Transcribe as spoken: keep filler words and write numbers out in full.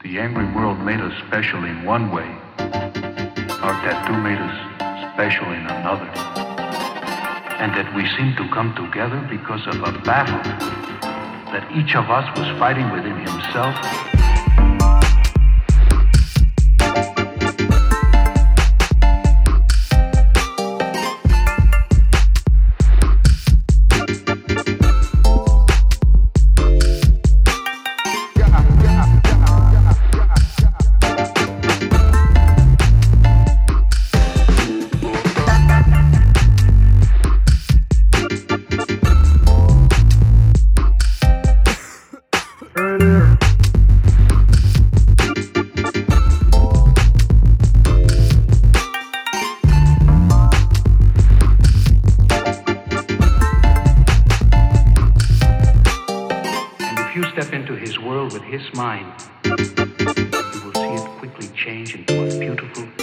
The angry world made us special in one way. Our tattoo made us special in another. And that we seemed to come together because of a battle that each of us was fighting within himself. If you step into his world with his mind, you will see it quickly change into a beautiful